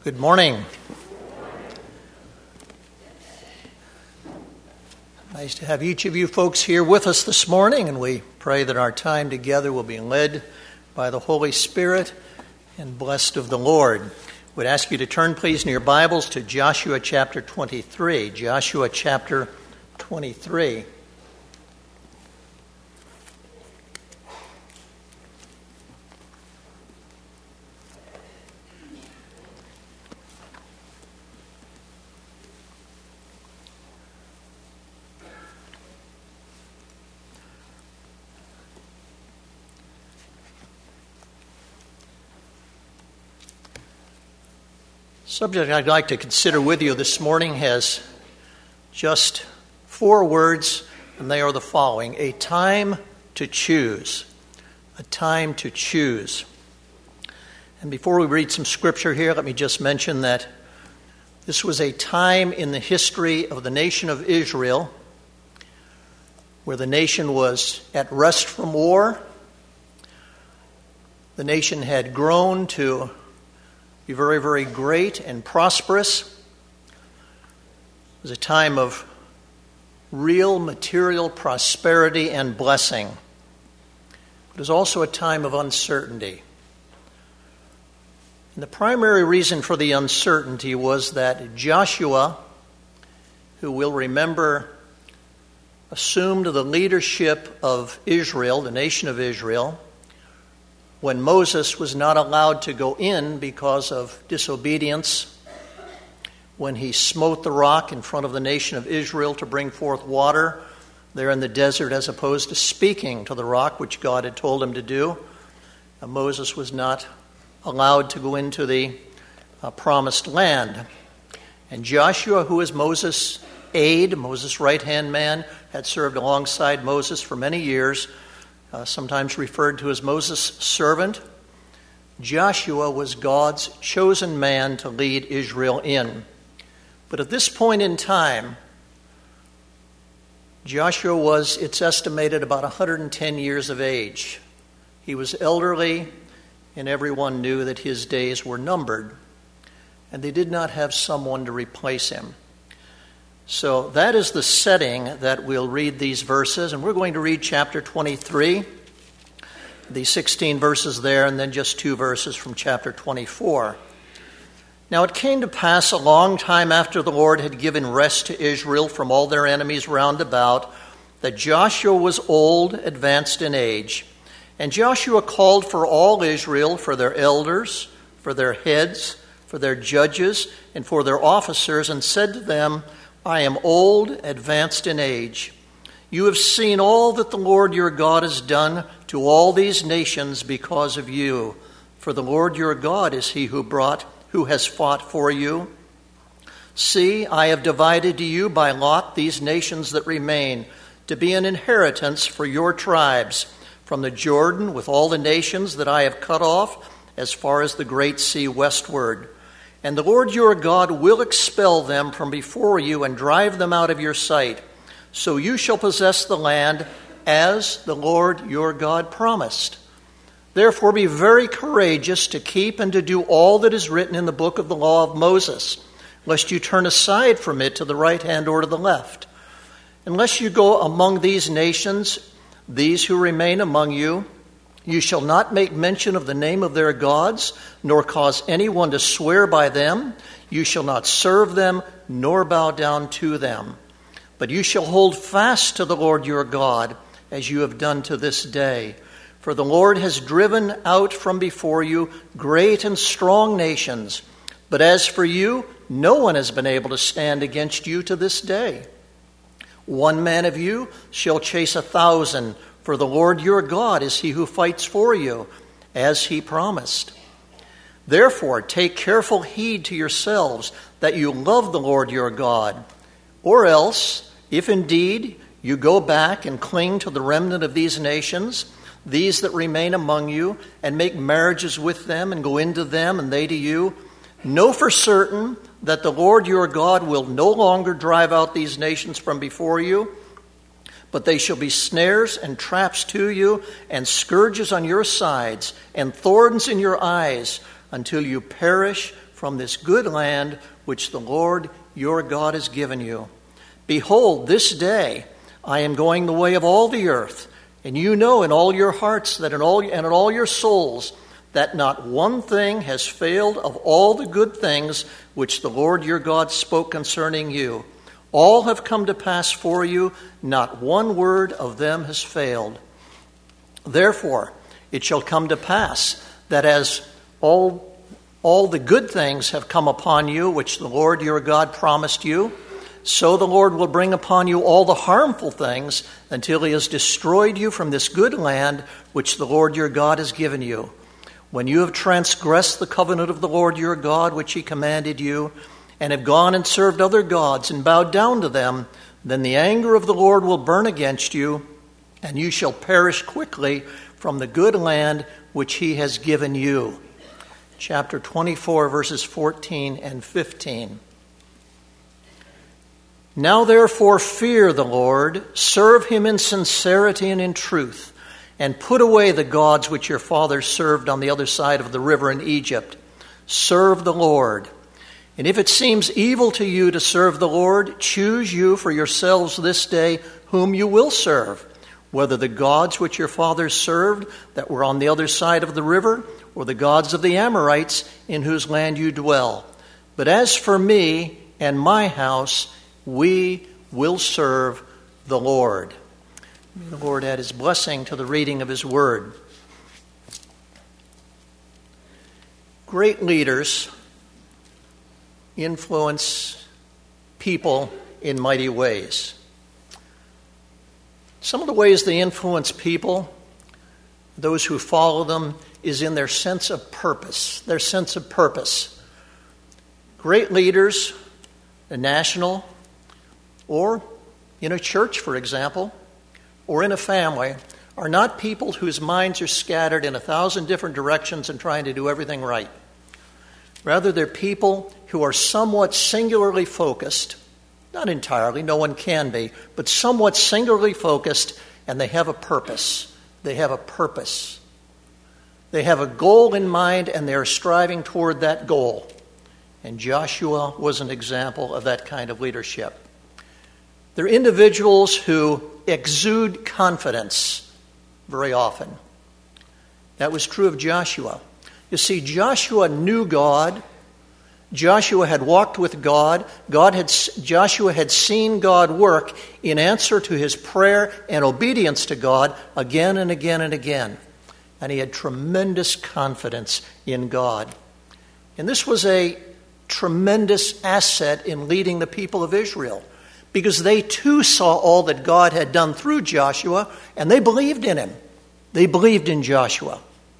Good morning. Nice to have each of you folks here with us this morning, and we pray that our time together will be led by the Holy Spirit and blessed of the Lord. We'd ask you to turn, please, in your Bibles to Joshua chapter 23. Joshua chapter 23. Subject I'd like to consider with you this morning has just 4 words, and they are the following: a time to choose. A time to choose. And before we read some scripture here, let me just mention that this was a time in the history of the nation of Israel where the nation was at rest from war. The nation had grown to be very, very great and prosperous. It was a time of real material prosperity and blessing. It was also a time of uncertainty. And the primary reason for the uncertainty was that Joshua, who we'll remember assumed the leadership of Israel, the nation of Israel, when Moses was not allowed to go in because of disobedience, when he smote the rock in front of the nation of Israel to bring forth water there in the desert, as opposed to speaking to the rock, which God had told him to do. Moses was not allowed to go into the promised land. And Joshua, who was Moses' aide, Moses' right-hand man, had served alongside Moses for many years, sometimes referred to as Moses' servant. Joshua was God's chosen man to lead Israel in. But at this point in time, Joshua was, it's estimated, about 110 years of age. He was elderly, and everyone knew that his days were numbered, and they did not have someone to replace him. So that is the setting that we'll read these verses, and we're going to read chapter 23, the 16 verses there, and then just 2 verses from chapter 24. Now it came to pass a long time after the Lord had given rest to Israel from all their enemies round about, that Joshua was old, advanced in age. And Joshua called for all Israel, for their elders, for their heads, for their judges, and for their officers, and said to them, I am old, advanced in age. You have seen all that the Lord your God has done to all these nations because of you. For the Lord your God is he who has fought for you. See, I have divided to you by lot these nations that remain, to be an inheritance for your tribes, from the Jordan with all the nations that I have cut off, as far as the great sea westward. And the Lord your God will expel them from before you and drive them out of your sight. So you shall possess the land as the Lord your God promised. Therefore be very courageous to keep and to do all that is written in the book of the law of Moses, lest you turn aside from it to the right hand or to the left. Unless you go among these nations, these who remain among you, you shall not make mention of the name of their gods, nor cause anyone to swear by them. You shall not serve them, nor bow down to them. But you shall hold fast to the Lord your God, as you have done to this day. For the Lord has driven out from before you great and strong nations. But as for you, no one has been able to stand against you to this day. 1 man of you shall chase 1,000, for the Lord your God is he who fights for you, as he promised. Therefore, take careful heed to yourselves that you love the Lord your God. Or else, if indeed you go back and cling to the remnant of these nations, these that remain among you, and make marriages with them and go into them and they to you, know for certain that the Lord your God will no longer drive out these nations from before you, but they shall be snares and traps to you, and scourges on your sides, and thorns in your eyes, until you perish from this good land which the Lord your God has given you. Behold, this day I am going the way of all the earth, and you know in all your hearts that in all your souls that not one thing has failed of all the good things which the Lord your God spoke concerning you. All have come to pass for you, not one word of them has failed. Therefore, it shall come to pass that as all the good things have come upon you, which the Lord your God promised you, so the Lord will bring upon you all the harmful things until he has destroyed you from this good land which the Lord your God has given you. When you have transgressed the covenant of the Lord your God, which he commanded you, and have gone and served other gods and bowed down to them, then the anger of the Lord will burn against you, and you shall perish quickly from the good land which he has given you. Chapter 24, verses 14 and 15. Now therefore fear the Lord, serve him in sincerity and in truth, and put away the gods which your fathers served on the other side of the river in Egypt. Serve the Lord. And if it seems evil to you to serve the Lord, choose you for yourselves this day whom you will serve, whether the gods which your fathers served that were on the other side of the river, or the gods of the Amorites in whose land you dwell. But as for me and my house, we will serve the Lord. May the Lord add his blessing to the reading of his word. Great leaders influence people in mighty ways. Some of the ways they influence people, those who follow them, is in their sense of purpose. Their sense of purpose. Great leaders, a national, or in a church, for example, or in a family, are not people whose minds are scattered in 1,000 different directions and trying to do everything right. Rather, they're people who are somewhat singularly focused, not entirely, no one can be, but somewhat singularly focused, and they have a purpose. They have a purpose. They have a goal in mind, and they are striving toward that goal. And Joshua was an example of that kind of leadership. They're individuals who exude confidence very often. That was true of Joshua. You see, Joshua knew God. Joshua had walked with God. Joshua had seen God work in answer to his prayer and obedience to God again and again and again. And he had tremendous confidence in God. And this was a tremendous asset in leading the people of Israel, because they too saw all that God had done through Joshua, and they believed in him. They believed in Joshua.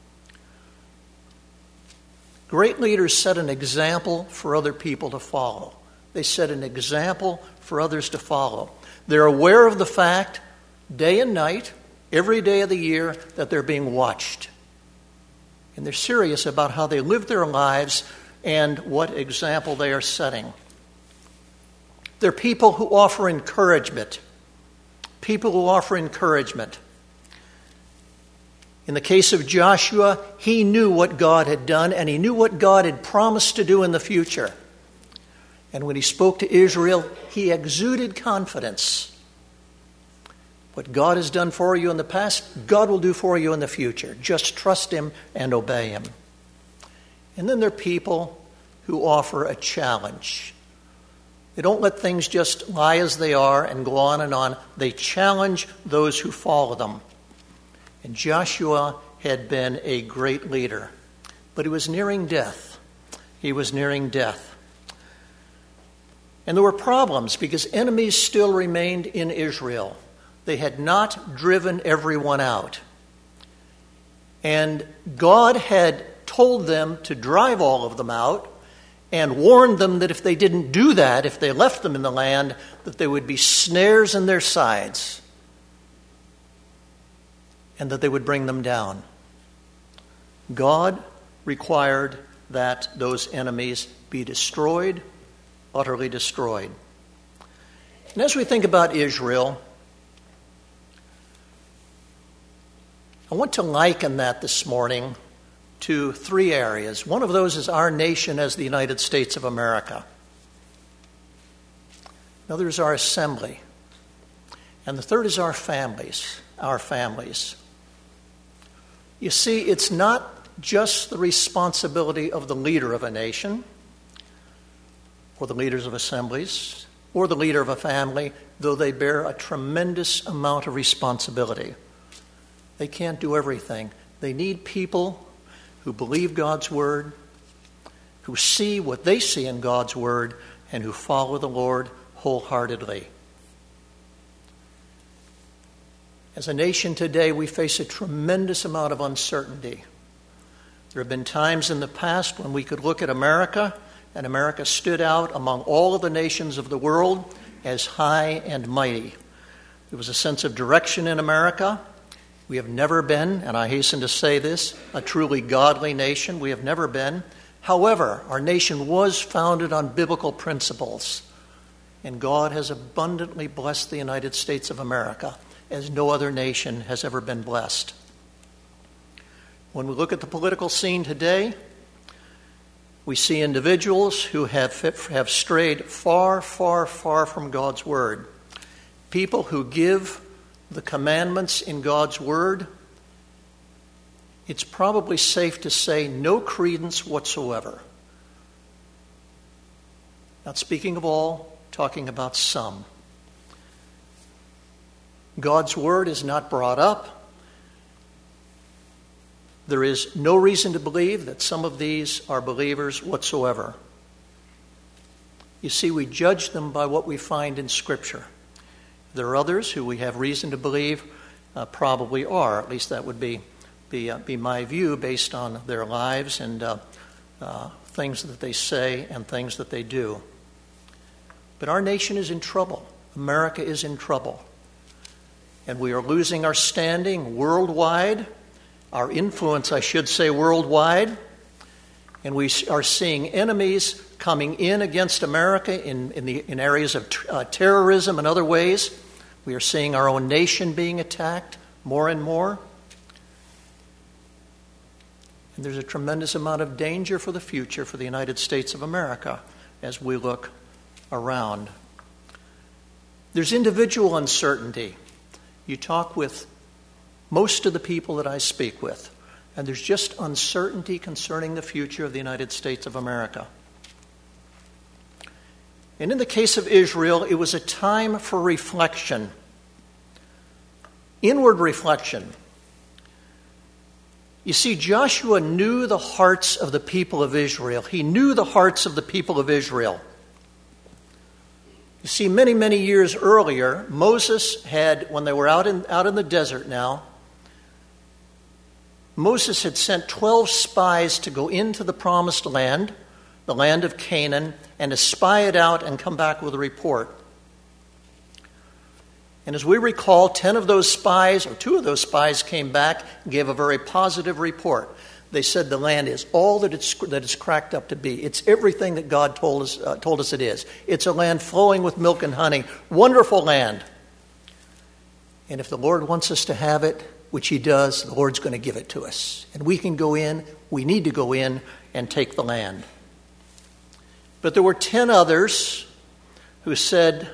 Great leaders set an example for other people to follow. They set an example for others to follow. They're aware of the fact, day and night, every day of the year, that they're being watched. And they're serious about how they live their lives and what example they are setting. They're people who offer encouragement. People who offer encouragement. In the case of Joshua, he knew what God had done, and he knew what God had promised to do in the future. And when he spoke to Israel, he exuded confidence. What God has done for you in the past, God will do for you in the future. Just trust him and obey him. And then there are people who offer a challenge. They don't let things just lie as they are and go on and on. They challenge those who follow them. And Joshua had been a great leader, but he was nearing death. He was nearing death. And there were problems because enemies still remained in Israel. They had not driven everyone out. And God had told them to drive all of them out and warned them that if they didn't do that, if they left them in the land, that there would be snares in their sides and that they would bring them down. God required that those enemies be destroyed, utterly destroyed. And as we think about Israel, I want to liken that this morning to three areas. One of those is our nation as the United States of America. Another is our assembly. And the third is our families. You see, it's not just the responsibility of the leader of a nation, or the leaders of assemblies, or the leader of a family, though they bear a tremendous amount of responsibility. They can't do everything. They need people who believe God's word, who see what they see in God's word, and who follow the Lord wholeheartedly. As a nation today, we face a tremendous amount of uncertainty. There have been times in the past when we could look at America, and America stood out among all of the nations of the world as high and mighty. There was a sense of direction in America. We have never been, and I hasten to say this, a truly godly nation. We have never been. However, our nation was founded on biblical principles, and God has abundantly blessed the United States of America as no other nation has ever been blessed. When we look at the political scene today, we see individuals who have strayed far, far, far from God's word. People who give the commandments in God's word, it's probably safe to say, no credence whatsoever. Not speaking of all, talking about some. God's word is not brought up. There is no reason to believe that some of these are believers whatsoever. You see, we judge them by what we find in Scripture. There are others who we have reason to believe probably are. At least that would be my view based on their lives and things that they say and things that they do. But our nation is in trouble. America is in trouble. And we are losing our standing worldwide, our influence, I should say, worldwide. And we are seeing enemies coming in against America in areas of terrorism and other ways. We are seeing our own nation being attacked more and more. And there's a tremendous amount of danger for the future for the United States of America as we look around. There's individual uncertainty. You talk with most of the people that I speak with, and there's just uncertainty concerning the future of the United States of America. And in the case of Israel, it was a time for reflection, inward reflection. You see, Joshua knew the hearts of the people of Israel. He knew the hearts of the people of Israel. You see, many, many years earlier, Moses had, when they were out in the desert now, Moses had sent 12 spies to go into the promised land, the land of Canaan, and to spy it out and come back with a report. And as we recall, 10 of those spies, or 2 of those spies, came back and gave a very positive report. They said the land is all that it's cracked up to be. It's everything that God told us it is. It's a land flowing with milk and honey. Wonderful land. And if the Lord wants us to have it, which He does, the Lord's going to give it to us. And we can go in, we need to go in and take the land. But there were 10 others who said,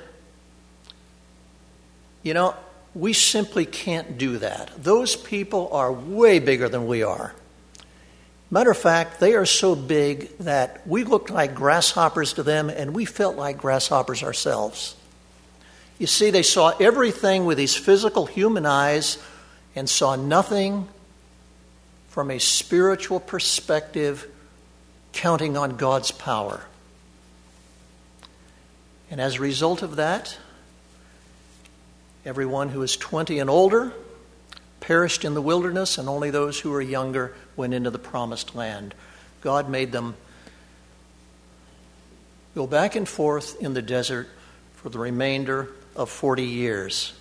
we simply can't do that. Those people are way bigger than we are. Matter of fact, they are so big that we looked like grasshoppers to them, and we felt like grasshoppers ourselves. You see, they saw everything with these physical human eyes and saw nothing from a spiritual perspective, counting on God's power. And as a result of that, everyone who is 20 and older perished in the wilderness, and only those who were younger went into the promised land. God made them go back and forth in the desert for the remainder of 40 years.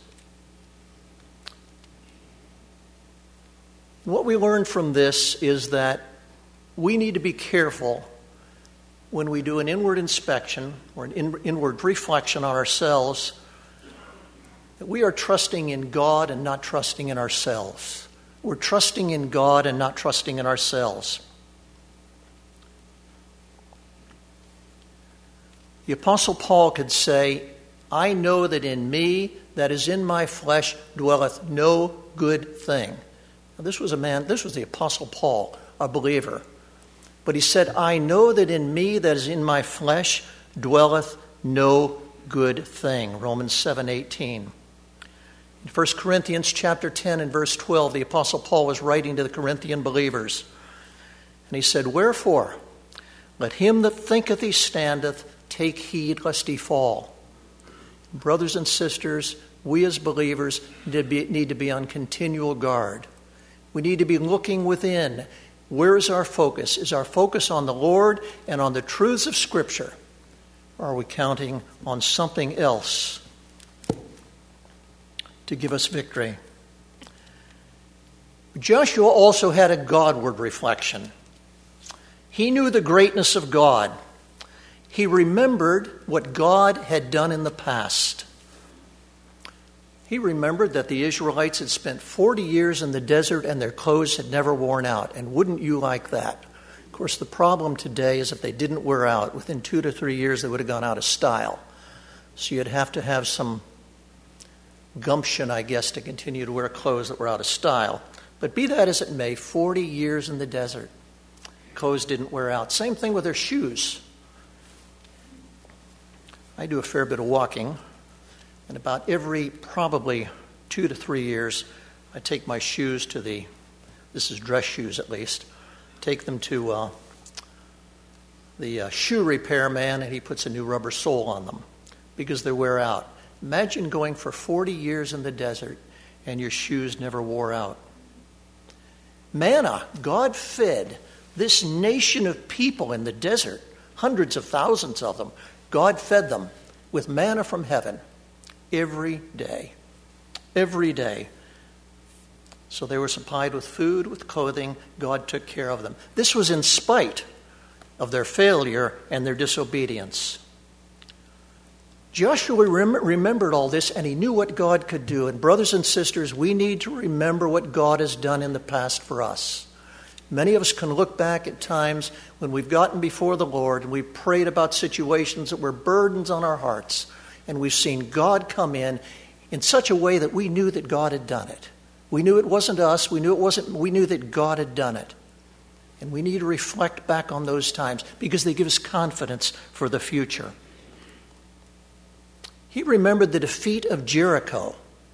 What we learn from this is that we need to be careful when we do an inward inspection or an inward reflection on ourselves, that we are trusting in God and not trusting in ourselves. We're trusting in God and not trusting in ourselves. The Apostle Paul could say, I know that in me, that is in my flesh, dwelleth no good thing. Now, this was the Apostle Paul, a believer. But he said, I know that in me, that is in my flesh, dwelleth no good thing. Romans 7:18. In 1 Corinthians chapter 10 and verse 12, the Apostle Paul was writing to the Corinthian believers. And he said, Wherefore, let him that thinketh he standeth take heed lest he fall. Brothers and sisters, we as believers need to be on continual guard. We need to be looking within. Where is our focus? Is our focus on the Lord and on the truths of Scripture? Or are we counting on something else to give us victory? Joshua also had a Godward reflection. He knew the greatness of God. He remembered what God had done in the past. He remembered that the Israelites had spent 40 years in the desert and their clothes had never worn out. And wouldn't you like that? Of course, the problem today is if they didn't wear out, within 2 to 3 years they would have gone out of style. So you'd have to have some gumption, I guess, to continue to wear clothes that were out of style. But be that as it may, 40 years in the desert, clothes didn't wear out. Same thing with their shoes. I do a fair bit of walking, and about every probably 2 to 3 years, I take my shoes to this is dress shoes at least, take them to the shoe repair man, and he puts a new rubber sole on them because they wear out. Imagine going for 40 years in the desert and your shoes never wore out. Manna, God fed this nation of people in the desert, hundreds of thousands of them. God fed them with manna from heaven every day. Every day. So they were supplied with food, with clothing. God took care of them. This was in spite of their failure and their disobedience. Joshua remembered all this, and he knew what God could do. And brothers and sisters, we need to remember what God has done in the past for us. Many of us can look back at times when we've gotten before the Lord and we've prayed about situations that were burdens on our hearts, and we've seen God come in such a way that we knew that God had done it. We knew it wasn't us. We knew that God had done it. And we need to reflect back on those times because they give us confidence for the future. He remembered the defeat of Jericho.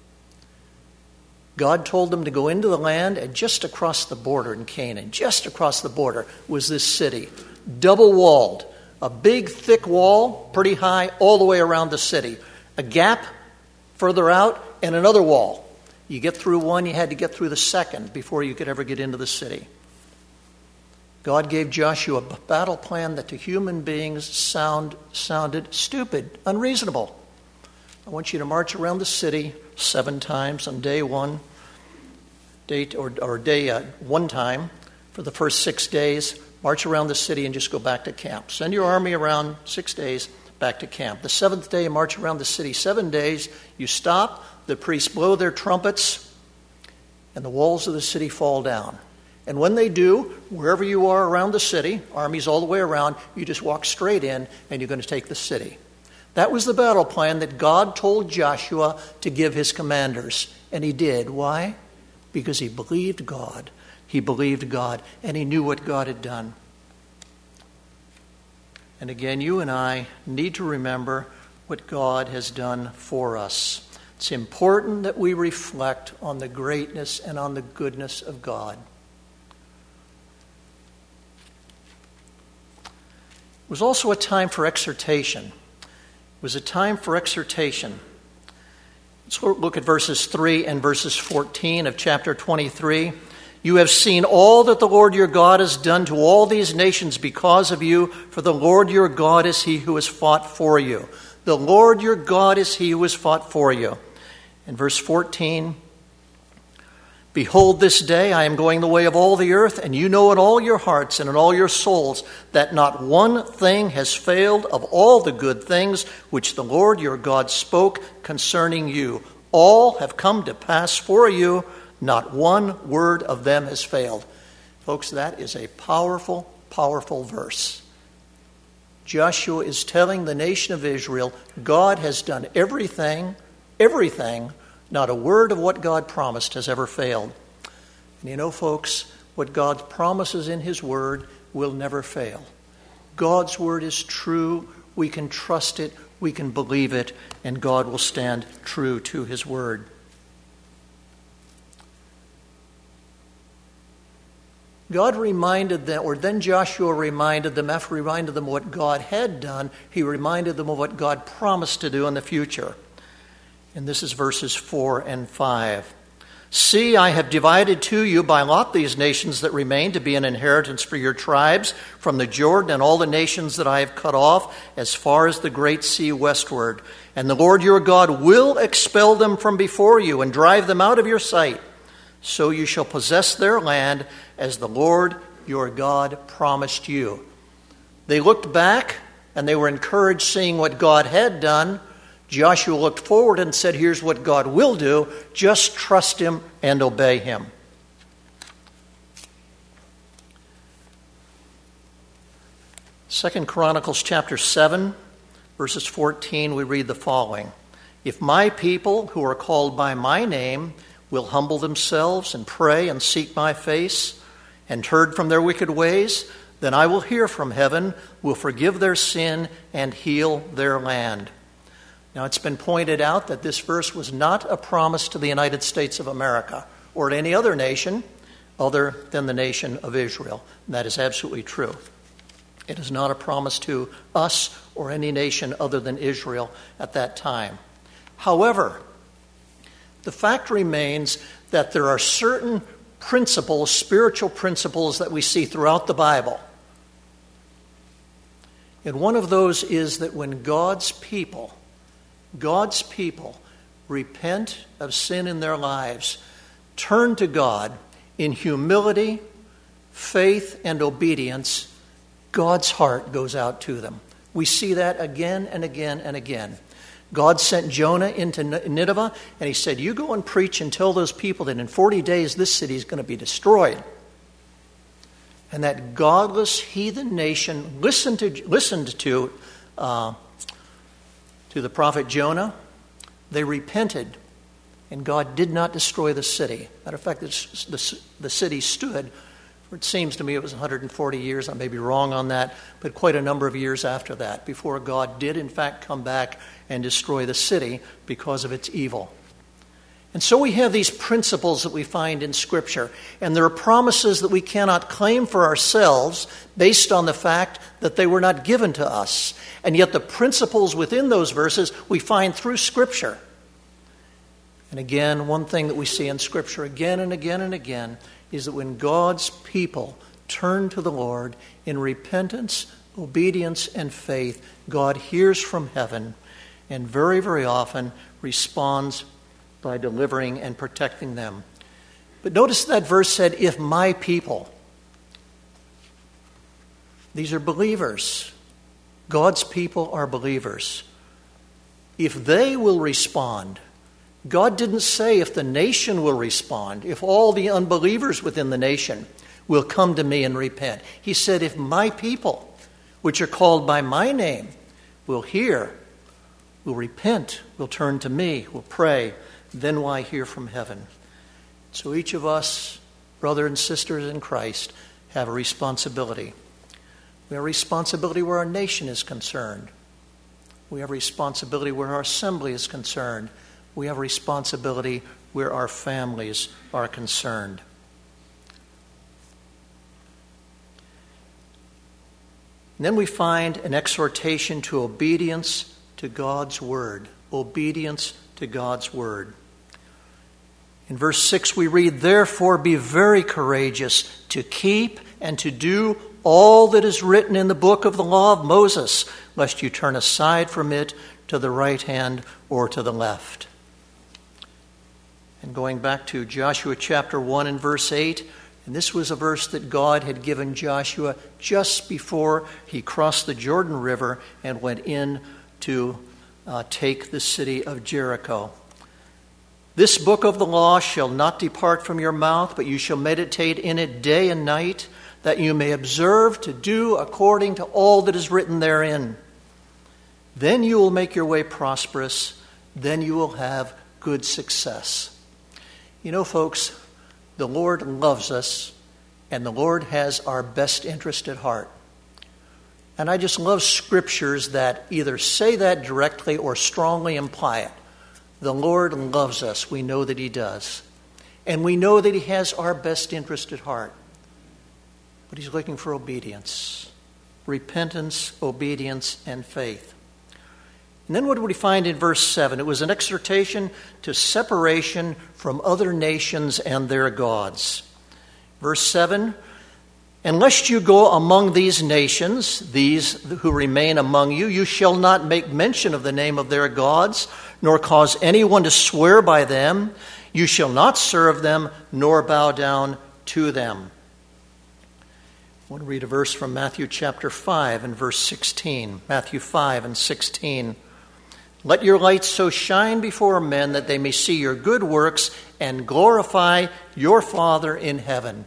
God told them to go into the land, and just across the border in Canaan, just across the border was this city, double-walled, a big, thick wall, pretty high, all the way around the city. A gap further out, and another wall. You get through one, you had to get through the second before you could ever get into the city. God gave Joshua a battle plan that to human beings sounded stupid, unreasonable. I want you to march around the city 7 times on day one, day one time for the first 6 days. March around the city and just go back to camp. Send your army around 6 days, back to camp. The 7th day, march around the city 7 days. You stop, the priests blow their trumpets, and the walls of the city fall down. And when they do, wherever you are around the city, armies all the way around, you just walk straight in and you're going to take the city. That was the battle plan that God told Joshua to give his commanders. And he did. Why? Because he believed God. He believed God, and he knew what God had done. And again, you and I need to remember what God has done for us. It's important that we reflect on the greatness and on the goodness of God. It was also a time for exhortation. It was a time for exhortation. Let's look at verses 3 and verses 14 of chapter 23. You have seen all that the Lord your God has done to all these nations because of you, for the Lord your God is he who has fought for you. The Lord your God is he who has fought for you. In verse 14, behold, this day I am going the way of all the earth, and you know in all your hearts and in all your souls that not one thing has failed of all the good things which the Lord your God spoke concerning you. All have come to pass for you. Not one word of them has failed. Folks, that is a powerful, powerful verse. Joshua is telling the nation of Israel, God has done everything, not a word of what God promised has ever failed. And you know, folks, what God promises in His Word will never fail. God's Word is true. We can trust it. We can believe it. And God will stand true to His Word. God reminded them, or then Joshua reminded them, after he reminded them what God had done, he reminded them of what God promised to do in the future. And this is verses 4 and 5. See, I have divided to you by lot these nations that remain to be an inheritance for your tribes from the Jordan and all the nations that I have cut off as far as the great sea westward. And the Lord your God will expel them from before you and drive them out of your sight. So you shall possess their land as the Lord your God promised you. They looked back and they were encouraged seeing what God had done. Joshua looked forward and said, here's what God will do. Just trust Him and obey Him. Second Chronicles chapter 7, verses 14, we read the following. If my people who are called by my name will humble themselves and pray and seek my face and turn from their wicked ways, then I will hear from heaven, will forgive their sin and heal their land. Now, it's been pointed out that this verse was not a promise to the United States of America or to any other nation other than the nation of Israel. And that is absolutely true. It is not a promise to us or any nation other than Israel at that time. However, the fact remains that there are certain principles, spiritual principles, that we see throughout the Bible. And one of those is that when God's people repent of sin in their lives, turn to God in humility, faith, and obedience, God's heart goes out to them. We see that again and again and again. God sent Jonah into Nineveh, and He said, you go and preach and tell those people that in 40 days this city is going to be destroyed. And that godless heathen nation listened to the prophet Jonah. They repented, and God did not destroy the city. Matter of fact, the city stood, for it seems to me it was 140 years, I may be wrong on that, but quite a number of years after that, before God did in fact come back and destroy the city because of its evil. And so we have these principles that we find in Scripture, and there are promises that we cannot claim for ourselves based on the fact that they were not given to us. And yet the principles within those verses we find through Scripture. And again, one thing that we see in Scripture again and again and again is that when God's people turn to the Lord in repentance, obedience, and faith, God hears from heaven and very, very often responds by delivering and protecting them. But notice that verse said, if my people. These are believers. God's people are believers. If they will respond, God didn't say if the nation will respond, if all the unbelievers within the nation will come to me and repent. He said, if my people, which are called by my name, will hear, will repent, will turn to me, will pray, then will I hear from heaven. So each of us, brothers and sisters in Christ, have a responsibility. We have a responsibility where our nation is concerned. We have a responsibility where our assembly is concerned. We have a responsibility where our families are concerned. And then we find an exhortation to obedience to God's word. Obedience to God's word. In verse 6 we read, therefore be very courageous to keep and to do all that is written in the book of the law of Moses, lest you turn aside from it to the right hand or to the left. And going back to Joshua chapter 1 and verse 8, and this was a verse that God had given Joshua just before he crossed the Jordan River and went in to take the city of Jericho. This book of the law shall not depart from your mouth, but you shall meditate in it day and night, that you may observe to do according to all that is written therein. Then you will make your way prosperous. Then you will have good success. You know, folks, the Lord loves us, and the Lord has our best interest at heart. And I just love scriptures that either say that directly or strongly imply it. The Lord loves us. We know that He does. And we know that He has our best interest at heart. But He's looking for obedience. Repentance, obedience, and faith. And then what do we find in verse 7? It was an exhortation to separation from other nations and their gods. Verse 7, "And lest you go among these nations, these who remain among you, you shall not make mention of the name of their gods, nor cause anyone to swear by them. You shall not serve them, nor bow down to them." I want to read a verse from Matthew chapter 5 and verse 16. Matthew 5 and 16. "Let your light so shine before men that they may see your good works and glorify your Father in heaven."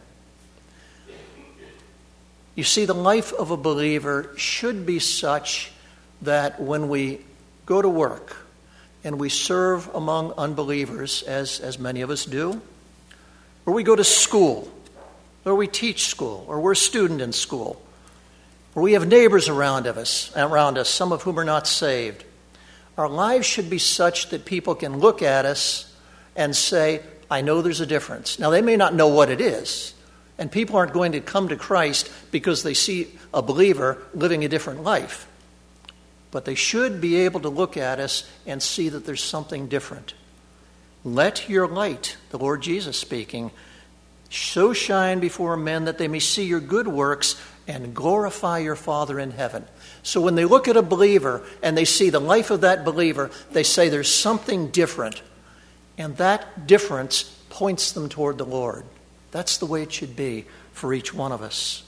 You see, the life of a believer should be such that when we go to work and we serve among unbelievers, as many of us do, or we go to school, or we teach school, or we're a student in school, or we have neighbors around us, some of whom are not saved, our lives should be such that people can look at us and say, "I know there's a difference." Now, they may not know what it is, and people aren't going to come to Christ because they see a believer living a different life. But they should be able to look at us and see that there's something different. "Let your light," the Lord Jesus speaking, "so shine before men that they may see your good works and glorify your Father in heaven." So when they look at a believer and they see the life of that believer, they say there's something different. And that difference points them toward the Lord. That's the way it should be for each one of us.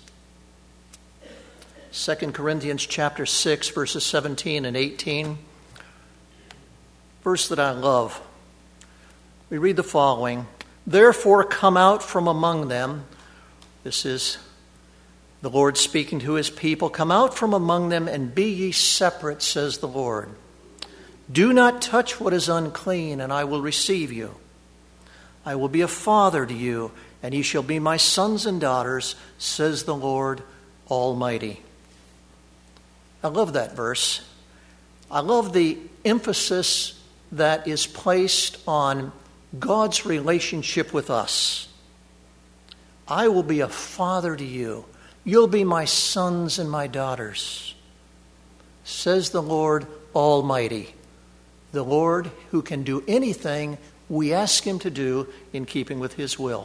2 Corinthians chapter 6, verses 17 and 18. Verse that I love. We read the following. "Therefore come out from among them." This is the Lord speaking to His people. "Come out from among them and be ye separate, says the Lord. Do not touch what is unclean, and I will receive you. I will be a father to you, and ye shall be my sons and daughters, says the Lord Almighty." I love that verse. I love the emphasis that is placed on God's relationship with us. I will be a father to you. You'll be my sons and my daughters, says the Lord Almighty, the Lord who can do anything we ask Him to do in keeping with His will.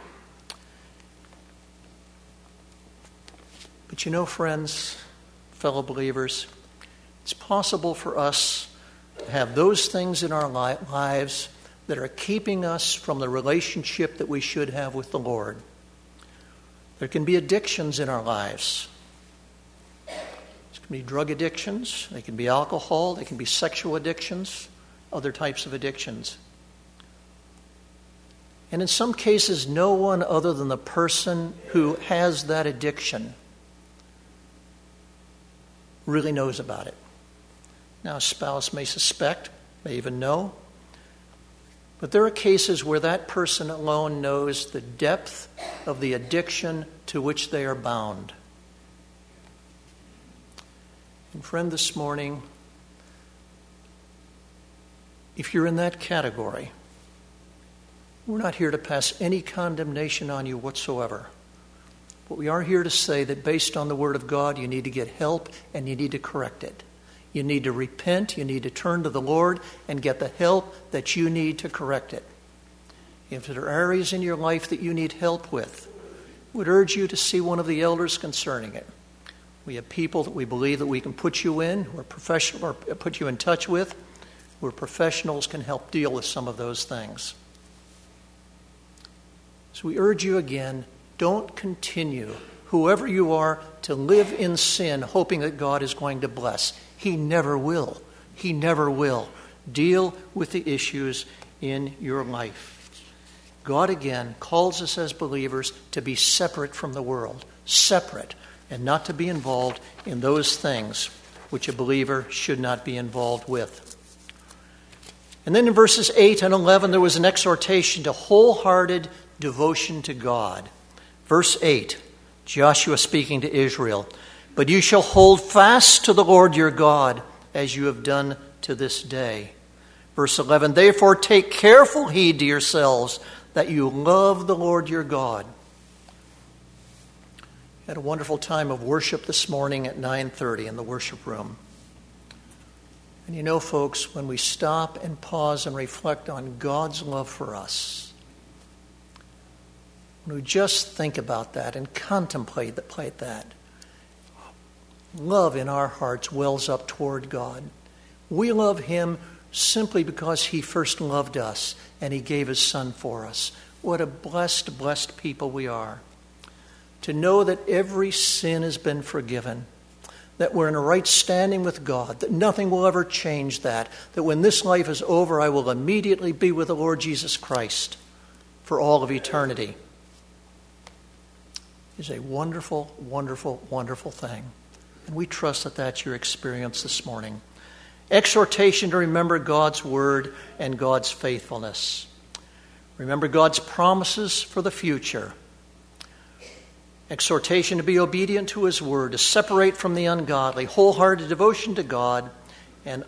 But you know, friends, fellow believers, it's possible for us to have those things in our lives that are keeping us from the relationship that we should have with the Lord. There can be addictions in our lives. There can be drug addictions, they can be alcohol, they can be sexual addictions, other types of addictions. And in some cases, no one other than the person who has that addiction really knows about it. Now, a spouse may suspect, may even know, but there are cases where that person alone knows the depth of the addiction to which they are bound. And friend, this morning, if you're in that category, we're not here to pass any condemnation on you whatsoever. But we are here to say that based on the Word of God, you need to get help and you need to correct it. You need to repent, you need to turn to the Lord and get the help that you need to correct it. If there are areas in your life that you need help with, I would urge you to see one of the elders concerning it. We have people that we believe that we can put you in, who are professional, or put you in touch with, where professionals can help deal with some of those things. So we urge you again, don't continue, whoever you are, to live in sin hoping that God is going to bless. He never will. He never will. Deal with the issues in your life. God again calls us as believers to be separate from the world, separate, and not to be involved in those things which a believer should not be involved with. And then in verses 8 and 11, there was an exhortation to wholehearted devotion to God. Verse 8, Joshua speaking to Israel, "But you shall hold fast to the Lord your God, as you have done to this day." Verse 11, "Therefore take careful heed to yourselves that you love the Lord your God." Had a wonderful time of worship this morning at 9:30 in the worship room. And you know, folks, when we stop and pause and reflect on God's love for us, when we just think about that and contemplate that, love in our hearts wells up toward God. We love Him simply because He first loved us and He gave His Son for us. What a blessed, blessed people we are. To know that every sin has been forgiven, that we're in a right standing with God, that nothing will ever change that when this life is over, I will immediately be with the Lord Jesus Christ for all of eternity, is a wonderful, wonderful, wonderful thing. And we trust that that's your experience this morning. Exhortation to remember God's word and God's faithfulness. Remember God's promises for the future. Exhortation to be obedient to His word, to separate from the ungodly, wholehearted devotion to God, and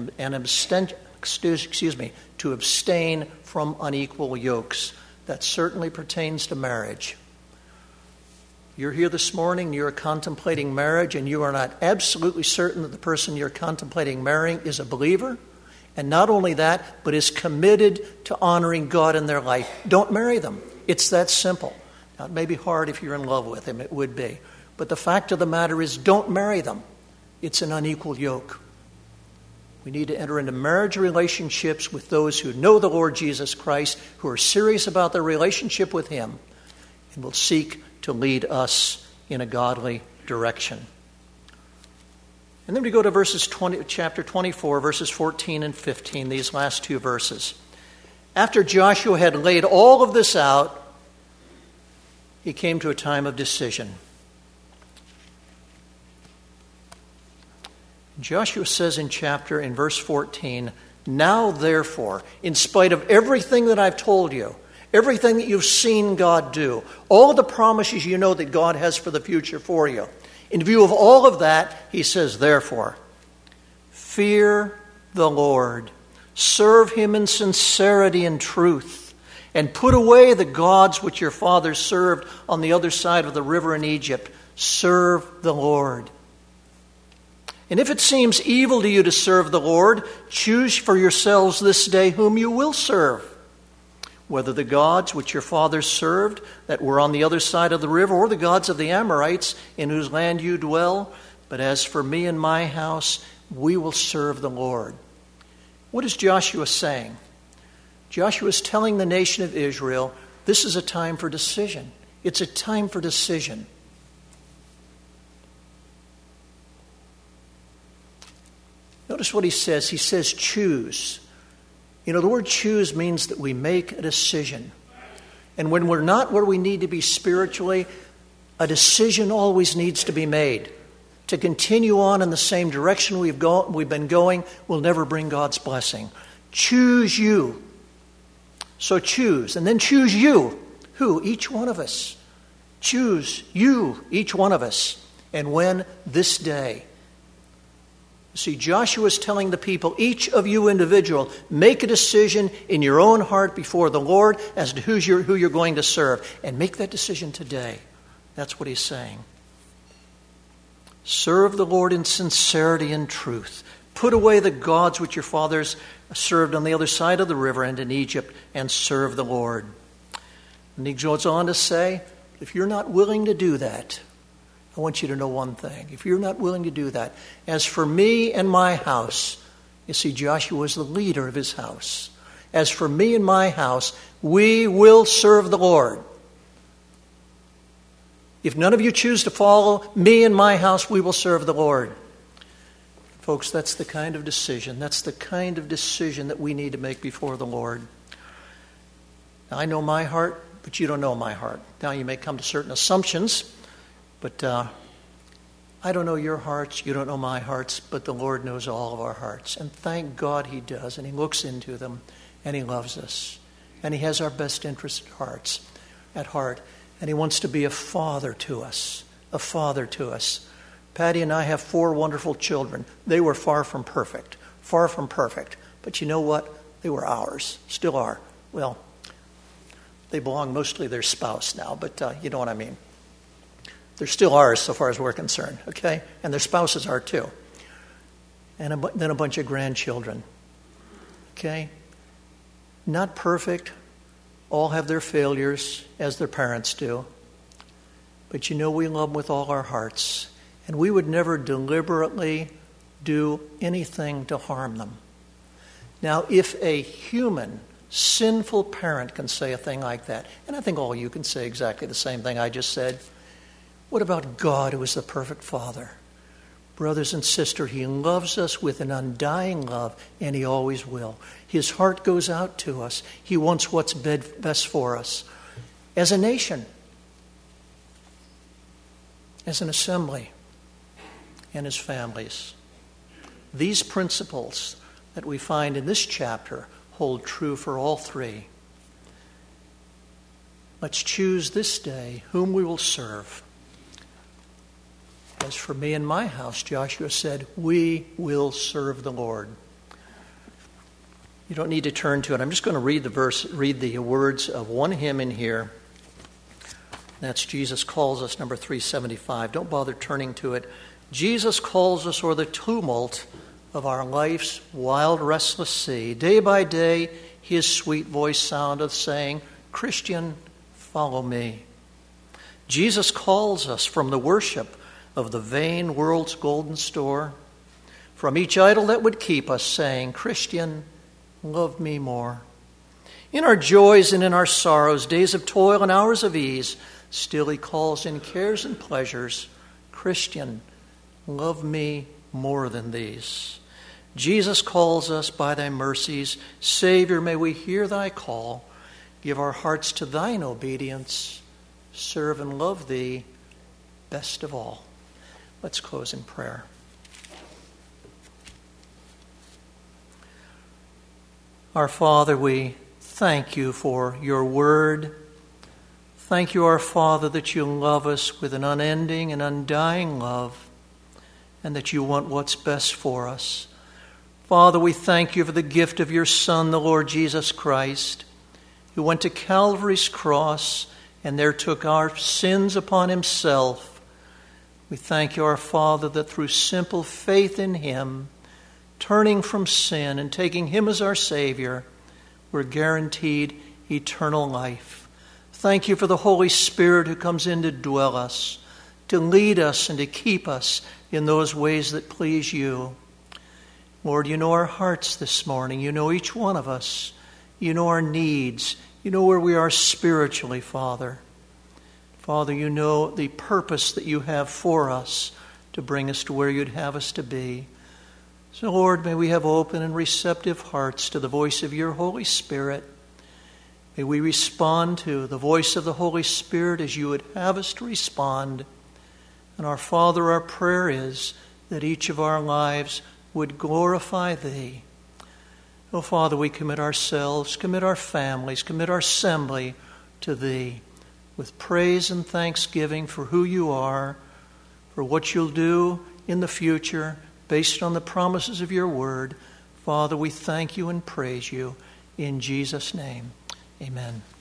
to abstain from unequal yokes. That certainly pertains to marriage. You're here this morning, you're contemplating marriage, and you are not absolutely certain that the person you're contemplating marrying is a believer, and not only that, but is committed to honoring God in their life. Don't marry them. It's that simple. Now, it may be hard if you're in love with him, it would be. But the fact of the matter is, don't marry them. It's an unequal yoke. We need to enter into marriage relationships with those who know the Lord Jesus Christ, who are serious about their relationship with Him, and will seek to lead us in a godly direction. And then we go to chapter 24, verses 14 and 15, these last two verses. After Joshua had laid all of this out, he came to a time of decision. Joshua says in verse 14, "Now therefore, in spite of everything that I've told you, everything that you've seen God do, all of the promises you know that God has for the future for you, in view of all of that," he says, "therefore, fear the Lord, serve Him in sincerity and truth, and put away the gods which your fathers served on the other side of the river in Egypt. Serve the Lord. And if it seems evil to you to serve the Lord, choose for yourselves this day whom you will serve, whether the gods which your fathers served that were on the other side of the river, or the gods of the Amorites in whose land you dwell. But as for me and my house, we will serve the Lord." What is Joshua saying? Joshua is telling the nation of Israel, this is a time for decision. It's a time for decision. Notice what he says. He says choose. You know, the word choose means that we make a decision. And when we're not where we need to be spiritually, a decision always needs to be made. To continue on in the same direction we've been going will never bring God's blessing. Choose you. So choose. And then choose you. Who? Each one of us. Choose you, each one of us. And when? This day. See, Joshua is telling the people, each of you individual, make a decision in your own heart before the Lord as to who you're going to serve. And make that decision today. That's what he's saying. Serve the Lord in sincerity and truth. Put away the gods which your fathers served on the other side of the river and in Egypt, and serve the Lord. And he goes on to say, if you're not willing to do that, I want you to know one thing. If you're not willing to do that, as for me and my house, you see, Joshua was the leader of his house. As for me and my house, we will serve the Lord. If none of you choose to follow me and my house, we will serve the Lord. Folks, that's the kind of decision. That's the kind of decision that we need to make before the Lord. Now, I know my heart, but you don't know my heart. Now, you may come to certain assumptions, but I don't know your hearts, you don't know my hearts, but the Lord knows all of our hearts. And thank God He does, and He looks into them, and He loves us. And He has our best interest at heart. And He wants to be a father to us, a father to us. Patty and I have 4 wonderful children. They were far from perfect. But you know what? They were ours, still are. Well, they belong mostly to their spouse now, but you know what I mean. They're still ours so far as we're concerned, okay? And their spouses are too. And then a bunch of grandchildren, okay? Not perfect. All have their failures, as their parents do. But you know we love them with all our hearts. And we would never deliberately do anything to harm them. Now, if a human, sinful parent can say a thing like that, and I think all of you can say exactly the same thing I just said, what about God, who is the perfect Father? Brothers and sisters, He loves us with an undying love, and He always will. His heart goes out to us. He wants what's best for us. As a nation, as an assembly, and as families. These principles that we find in this chapter hold true for all 3. Let's choose this day whom we will serve. As for me and my house, Joshua said, we will serve the Lord. You don't need to turn to it. I'm just going to read the words of one hymn in here. That's Jesus Calls Us, number 375. Don't bother turning to it. Jesus calls us o'er the tumult of our life's wild, restless sea. Day by day, His sweet voice soundeth, saying, Christian, follow me. Jesus calls us from the worship of the vain world's golden store, from each idol that would keep us, saying, Christian, love me more. In our joys and in our sorrows, days of toil and hours of ease, still He calls in cares and pleasures, Christian, love me more than these. Jesus calls us by Thy mercies. Savior, may we hear Thy call. Give our hearts to Thine obedience. Serve and love Thee best of all. Let's close in prayer. Our Father, we thank You for Your word. Thank You, our Father, that You love us with an unending and undying love, and that You want what's best for us. Father, we thank You for the gift of Your Son, the Lord Jesus Christ, who went to Calvary's cross and there took our sins upon Himself. We thank You, our Father, that through simple faith in Him, turning from sin and taking Him as our Savior, we're guaranteed eternal life. Thank You for the Holy Spirit who comes in to dwell us, to lead us and to keep us in those ways that please You. Lord, You know our hearts this morning. You know each one of us. You know our needs. You know where we are spiritually, Father. Father, You know the purpose that You have for us to bring us to where You'd have us to be. So, Lord, may we have open and receptive hearts to the voice of Your Holy Spirit. May we respond to the voice of the Holy Spirit as You would have us to respond. And our Father, our prayer is that each of our lives would glorify Thee. Oh, Father, we commit ourselves, commit our families, commit our assembly to Thee with praise and thanksgiving for who You are, for what You'll do in the future based on the promises of Your word. Father, we thank You and praise You in Jesus' name. Amen.